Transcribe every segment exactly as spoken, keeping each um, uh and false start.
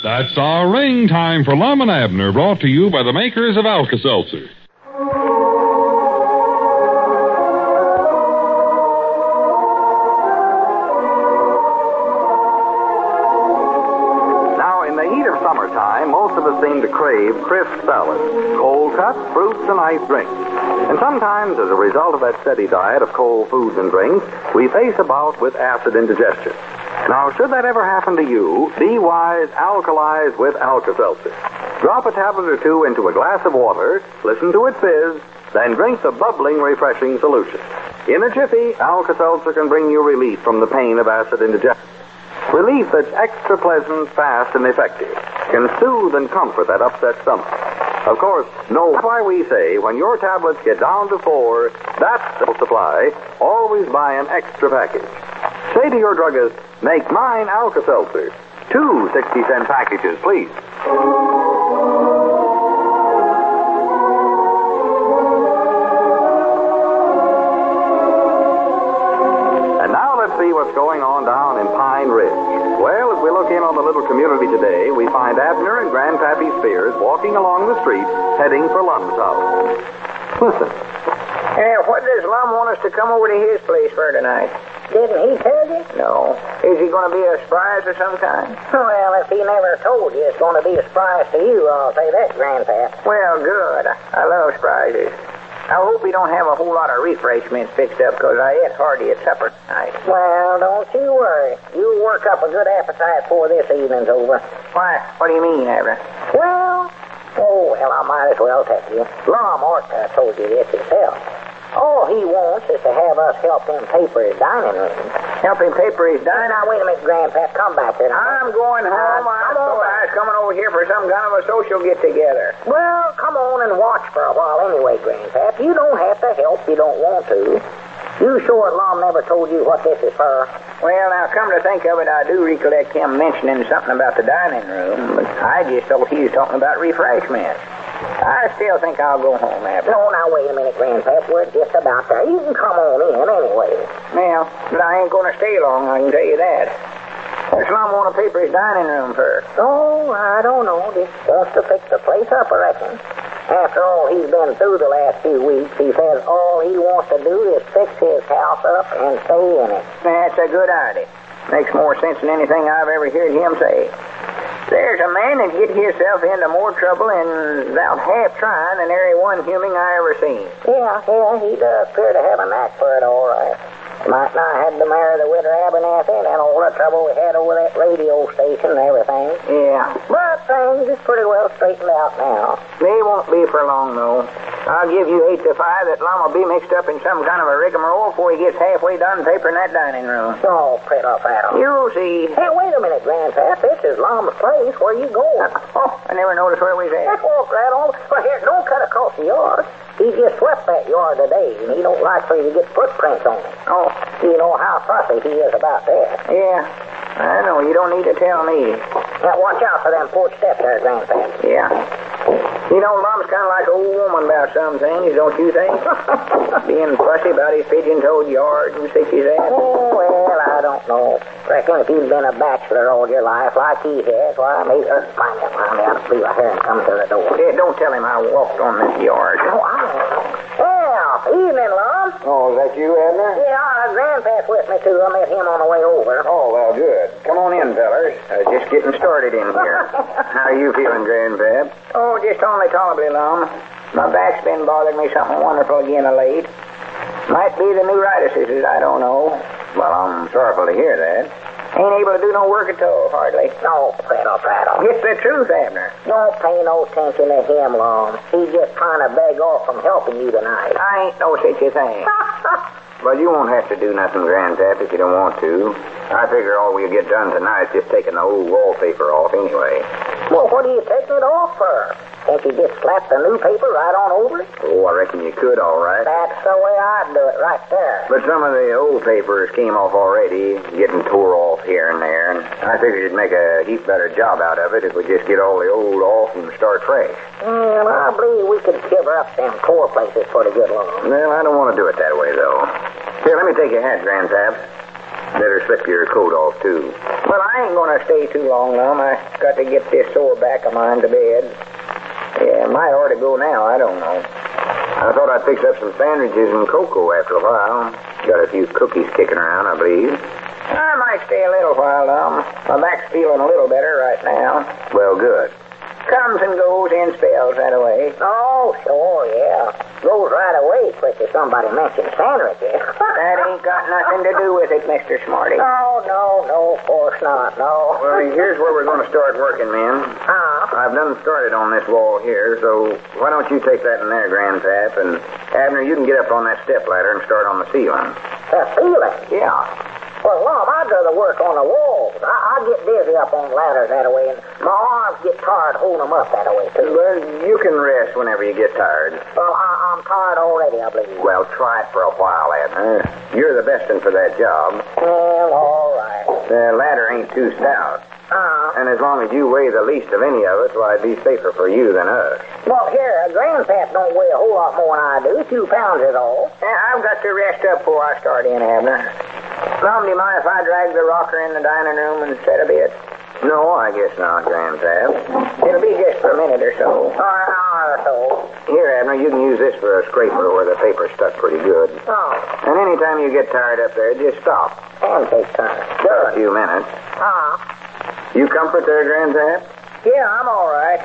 That's our ring time for Lum and Abner, brought to you by the makers of Alka-Seltzer. Now, in the heat of summertime, most of us seem to crave crisp salads, cold cuts, fruits, and iced drinks. And sometimes, as a result of that steady diet of cold foods and drinks, we face a bout with acid indigestion. Now, should that ever happen to you, be wise, alkalize with Alka-Seltzer. Drop a tablet or two into a glass of water, listen to it fizz, then drink the bubbling, refreshing solution. In a jiffy, Alka-Seltzer can bring you relief from the pain of acid indigestion. Relief that's extra pleasant, fast, and effective. Can soothe and comfort that upset stomach. Of course, know why we say when your tablets get down to four, that's the supply, always buy an extra package. Say to your druggist, make mine Alka-Seltzer. Two sixty-cent packages, please. And now let's see what's going on down in Pine Ridge. Well, as we look in on the little community today, we find Abner and Grandpappy Spears walking along the street, heading for Lum's house. Listen. Yeah, what does Lum want us to come over to his place for tonight? Didn't he tell you? No. Is he going to be a surprise of some kind? Well, if he never told you, it's going to be a surprise to you, I'll say that, Grandpa. Well, good. I love surprises. I hope he don't have a whole lot of refreshments fixed up, because I ate hearty at supper tonight. Well, don't you worry. You'll work up a good appetite before this evening's over. Why? What do you mean, Abner? Well, oh, well, I might as well tell you. Lum ought to have told you this himself. All he wants is to have us help him paper his dining room. Help him paper his dining Now, wait a minute, Grandpa. Come back here. I'm going home. I thought I was coming over here for some kind of a social get-together. Well, come on and watch for a while anyway, Grandpa. You don't have to help if you don't want to. You sure Lum never told you what this is for? Well, now, come to think of it, I do recollect him mentioning something about the dining room, but I just thought he was talking about refreshments. I still think I'll go home, Abner. No, now, wait a minute, Grandpa. We're just about there. You can come on in anyway. Well, but I ain't going to stay long, I can tell you that. What's Lum want to paper his dining room for? Oh, I don't know. Just wants to fix the place up, I reckon. After all he's been through the last few weeks, he says all he wants to do is fix his house up and stay in it. That's a good idea. Makes more sense than anything I've ever heard him say. There's a man that get himself into more trouble and without half trying than every one human I ever seen. Yeah, yeah, he does appear to have a knack for it, all right. Might not have to marry the widow Abernathy and all the trouble we had over that radio station and everything. Yeah. But things is pretty well straightened out now. They won't be for long, though. I'll give you eight to five that Lum will be mixed up in some kind of a rigmarole before he gets halfway done papering that dining room. Oh, pray off, Adam. You'll see. Hey, wait a minute, Grandpa. This is Lum's place. Where you going? Oh, I never noticed where we was at. Let's walk right on. Well, here, don't cut across the yard. He just swept that yard today, and he don't like for you to get footprints on it. Oh. You know how fussy he is about that. Yeah, I know. You don't need to tell me. Now, watch out for them porch steps there, Grandpa. Yeah. You know, Lum's kind of like an old woman about some things, don't you think? Being fussy about his pigeon-toed yard and such as that. Oh, well, I don't know. Reckon if you'd been a bachelor all your life like he has, why, maybe... Uh, find out, find out. Leave her here and come to the door. Yeah, don't tell him I walked on this yard. Oh, I don't know. Well, evening, Lum. Oh, is that you, Abner? Yeah, uh, Grandpa's with me, too. I met him on the way over. Oh, well, good. Come on in, fellers. Uh, just getting started in here. How are you feeling, Grandpap? Oh, just only tolerably, Lum. My back's been bothering me something wonderful again of late. Might be the neuritises, I don't know. Well, I'm sorrowful to hear that. Ain't able to do no work at all, hardly. No, Prattle, Prattle. It's the truth, Abner. Don't pay no attention to him, Lum. He's just trying to beg off from helping you tonight. I ain't no such a thing. Well, you won't have to do nothing, Grandpap, if you don't want to. I figure all we'll get done tonight is just taking the old wallpaper off anyway. Well, what are you taking it off for? Can't you just slap the new paper right on over it? Oh, I reckon you could, all right. That's the way I'd do it, right there. But some of the old papers came off already, getting tore off here and there, and I figured it'd make a heap better job out of it if we just get all the old off and start fresh. Well, I believe we could cover up them tore places pretty good, Lum. Well, I don't want to do it that way, though. Here, let me take your hat, Grandpap. Better slip your coat off, too. Well, I ain't going to stay too long, Lum. I got to get this sore back of mine to bed. Yeah, might ought to go now. I don't know. I thought I'd fix up some sandwiches and cocoa after a while. Got a few cookies kicking around, I believe. I might stay a little while, Lum. My back's feeling a little better right now. Well, good. Comes and goes in spells that way. Oh, sure, yeah. Goes right away quick if somebody mentions sandwiches. That ain't got nothing to do with it, Mister Smarty. No, no, no, of course not, no. Well, here's where we're going to start working, men. Huh? I've done started on this wall here, so why don't you take that in there, Grandpap, and Abner, you can get up on that step ladder and start on the ceiling. The ceiling? Yeah. Well, Lum, I'd rather work on the walls. I, I get dizzy up on ladders that way, and my arms get tired holding them up that way, too. Well, you can rest whenever you get tired. Well, I, I'm tired already, I believe. Well, try it for a while, Abner. You're the best one for that job. Well, all right. The ladder ain't too stout. Uh, And as long as you weigh the least of any of us, why, it'd be safer for you than us. well, here, Grandpap don't weigh a whole lot more than I do. Two pounds is all. Yeah, I've got to rest up before I start in, Abner. Lum, do you mind if I drag the rocker in the dining room and set a bit? No, I guess not, Grandpap. It'll be just for a minute or so. Or an hour or so. Here, Abner, you can use this for a scraper where the paper's stuck pretty good. Oh, And anytime you get tired up there, just stop. and take time. For a few minutes. Uh, You comfort there, Grandpap? Yeah, I'm all right.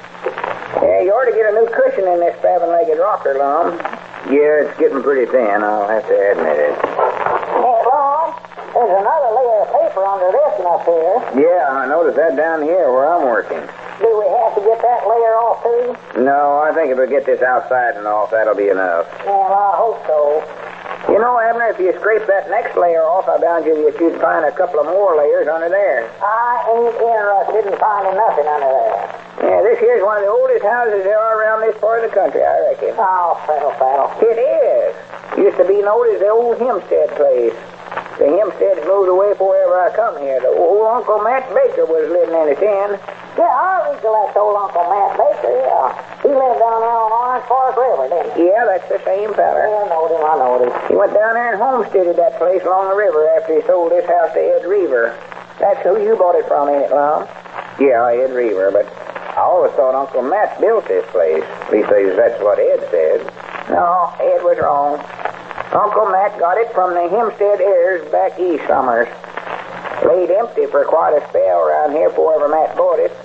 Yeah, you ought to get a new cushion in this seven-legged rocker, Lum. Yeah, it's getting pretty thin, I'll have to admit it. hey, Lum, there's another layer of paper under this one up here. Yeah, I noticed that down here where I'm working. Do we have to get that layer off, too? No, I think if we get this outside and off, that'll be enough. Well, I hope so. You know, Abner, if you scrape that next layer off, I bound you that you'd find a couple of more layers under there. I ain't interested in finding nothing under there. Yeah, this here's one of the oldest houses there are around this part of the country, I reckon. Oh, faddle, faddle. It is. Used to be known as the old Hempstead place. The Hempsteads moved away before ever I come here. The old Uncle Matt Baker was living in it then. Yeah, I recollect old Uncle Matt Baker, yeah. He lived down there on Orange Fork River, didn't he? Yeah, that's the same feller. Yeah, I knowed him, I knowed him. He went down there and homesteaded that place along the river after he sold his house to Ed Reaver. That's who you bought it from, ain't it, Lum? Yeah, Ed Reaver, but I always thought Uncle Matt built this place. At least that's what Ed said. No, Ed was wrong. Uncle Matt got it from the Hempstead heirs back east summers. Laid empty for quite a spell around here before ever Matt bought it.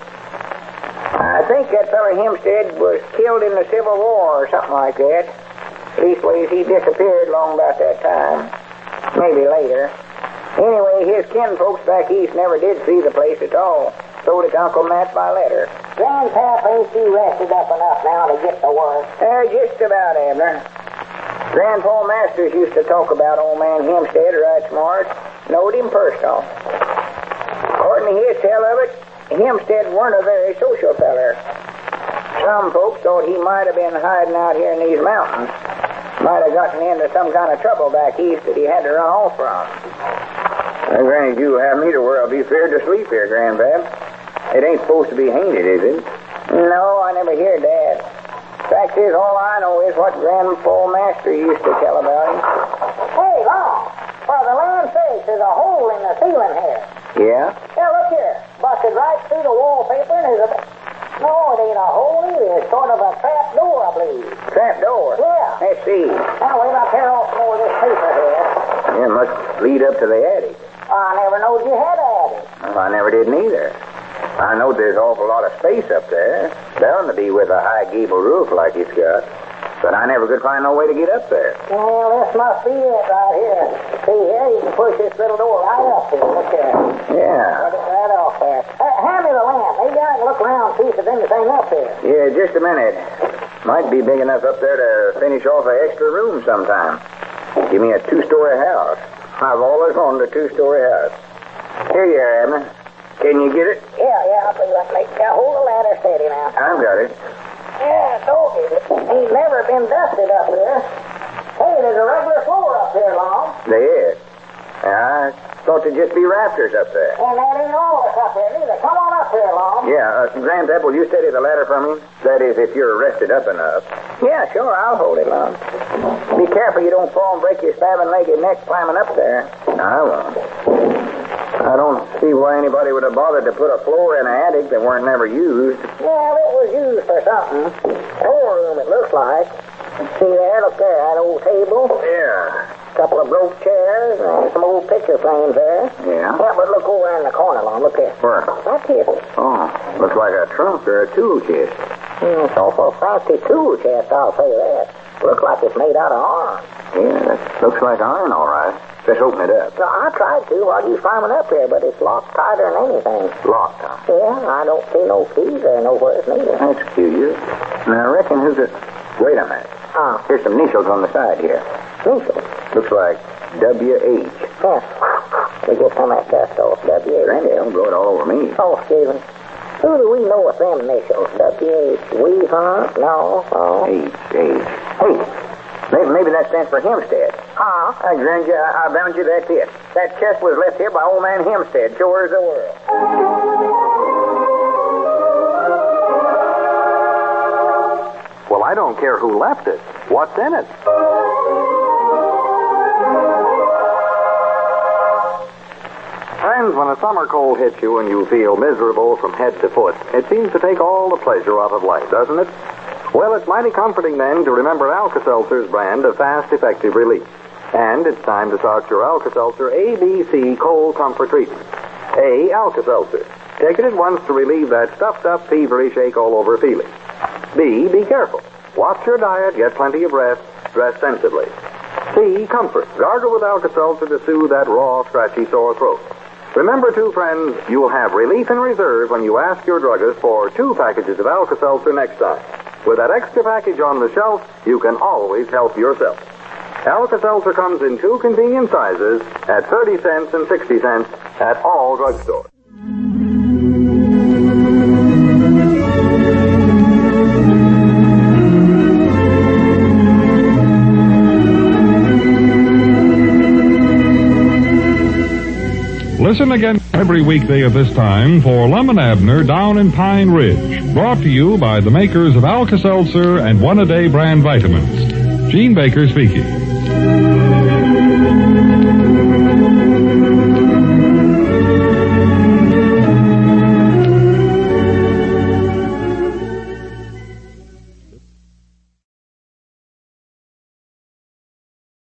I think that fella Hempstead was killed in the Civil War or something like that. Leastways, he disappeared long about that time. Maybe later. Anyway, his kinfolks back east never did see the place at all. Sold it to Uncle Matt by letter. Grandpap ain't you rested up enough now to get to work? Uh, just about, Abner. Grandpa Masters used to talk about old man Hempstead right smart. Knowed him personal. According to his tell of it, Hempstead weren't a very social feller. Some folks thought he might have been hiding out here in these mountains. Might have gotten into some kind of trouble back east that he had to run off from. Well, Granny, you have me to where I'll be feared to sleep here, Grandpap. It ain't supposed to be haunted, is it? No, I never heard that. Fact is, all I know is what Grandpa Master used to tell about him. Hey, Long, for the land sakes, there's a hole in the ceiling here. Yeah? Yeah, look here. Busted right through the wallpaper and there's a... No, it ain't a hole either. It's sort of a trap door, I believe. Trap door? Yeah. Let's see. Now, wait, I'll tear off more of this paper here. Yeah, it must lead up to the attic. I never knowed you had an attic. Well, I never did neither. I know there's an awful lot of space up there. Bound to be with a high gable roof like it's got. But I never could find no way to get up there. Well, this must be it right here. See here, you can push this little door right up here. Look there. Yeah. Put it right off there. Hey, hand me the lamp. Maybe I can look around and see if there's anything up here. Yeah, just a minute. Might be big enough up there to finish off an extra room sometime. Give me a two-story house. I've always wanted a two-story house. Here you are, Abner. Can you get it? Yeah, yeah, I'll believe I can make yeah, hold the ladder steady now. I've got it. Yeah, told you. Ain't never been dusted up here. Hey, there's a regular floor up here, Long. There is. I thought there'd just be rafters up there. And that ain't all that's up here neither. Come on up here, Long. Yeah, uh, Grandpap, will you steady the ladder for me? That is, if you're rested up enough. Yeah, sure, I'll hold it, Lon. Be careful you don't fall and break your seven-legged neck climbing up there. I won't. I don't see why anybody would have bothered to put a floor in an attic that weren't never used. Well, it was used for something. Storeroom, it looks like. See there, look there, that old table. Yeah. A couple of broke chairs and some old picture frames there. Yeah? Yeah, but look over in the corner, Lon. Look there. Where? That table. Oh, looks like a trunk or a tool chest. Mm, it's awful fancy tool chest, I'll say that. Looks like it's made out of iron. Yeah, that looks like iron, all right. Let's open it up. So I tried to while you climbing up here, but it's locked tighter than anything. Locked, huh? Yeah, I don't see no keys there nowhere neither. That's curious. Now, I reckon who's it... Wait a minute. Ah. Here's some initials on the side here. Initials? Looks like W H. Yes. We get some of that dust off W H. Randy, don't blow it all over me. Oh, Stephen. Who do we know with them initials? W H. We, huh? No. Oh. H, H. Hey, maybe, maybe that stands for Hempstead. Huh? I grant you, I, I bound you that's it. That chest was left here by old man Hempstead. Sure as the world. Well, I don't care who left it. What's in it? Friends, when a summer cold hits you and you feel miserable from head to foot, it seems to take all the pleasure out of life, doesn't it? Well, it's mighty comforting then to remember Alka-Seltzer's brand of fast, effective relief. And it's time to start your Alka-Seltzer A B C Cold Comfort Treatment. A, Alka-Seltzer. Take it at once to relieve that stuffed-up, feverish, ache-all-over feeling. B, be careful. Watch your diet, get plenty of rest, dress sensibly. C, comfort. Gargle with Alka-Seltzer to soothe that raw, scratchy, sore throat. Remember, too, friends, you will have relief in reserve when you ask your druggist for two packages of Alka-Seltzer next time. With that extra package on the shelf, you can always help yourself. Alka-Seltzer comes in two convenient sizes at thirty cents and sixty cents at all drugstores. Listen again every weekday at this time for Lum and Abner Down in Pine Ridge. Brought to you by the makers of Alka-Seltzer and One-A-Day brand vitamins. Gene Baker speaking.